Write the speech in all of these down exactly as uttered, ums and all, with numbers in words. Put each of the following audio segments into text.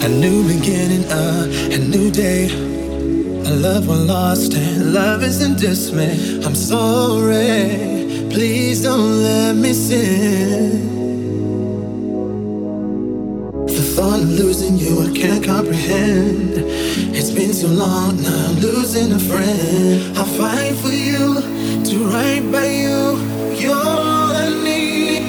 A new beginning, uh, a new day. A love one lost and love isn't dismay. I'm sorry, please don't let me sin. The thought of losing you I can't comprehend. It's been too long now, I'm losing a friend. I'll fight for you, do right by you. You're all I need.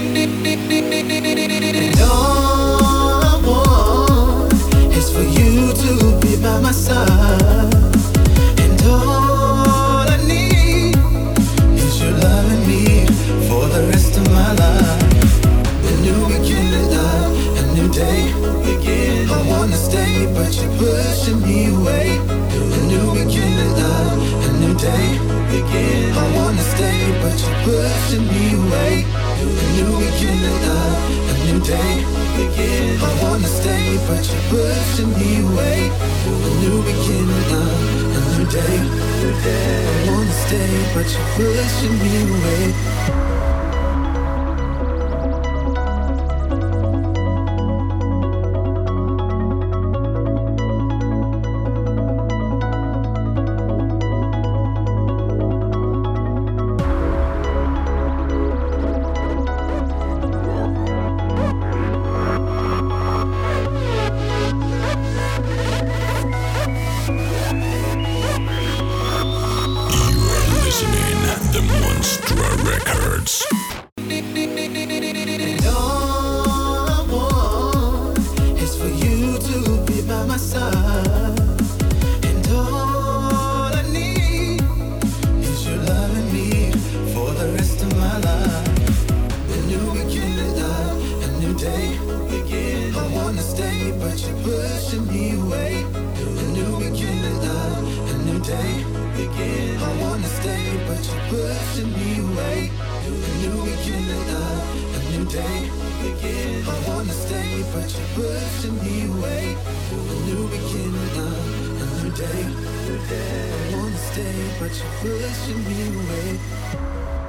And all I want is for you to be by my side. And all I need is your love and me for the rest of my life. A new beginning, love, a new day begin. I wanna stay, but you're pushing me away. A new beginning, love, a new day begin. I wanna stay, but you're pushing me away. A new beginning, love, a new day begin. I wanna stay, but you're pushing me away. A new beginning, love, a new day. I wanna stay, but you're pushing me away. But you're pushing me away.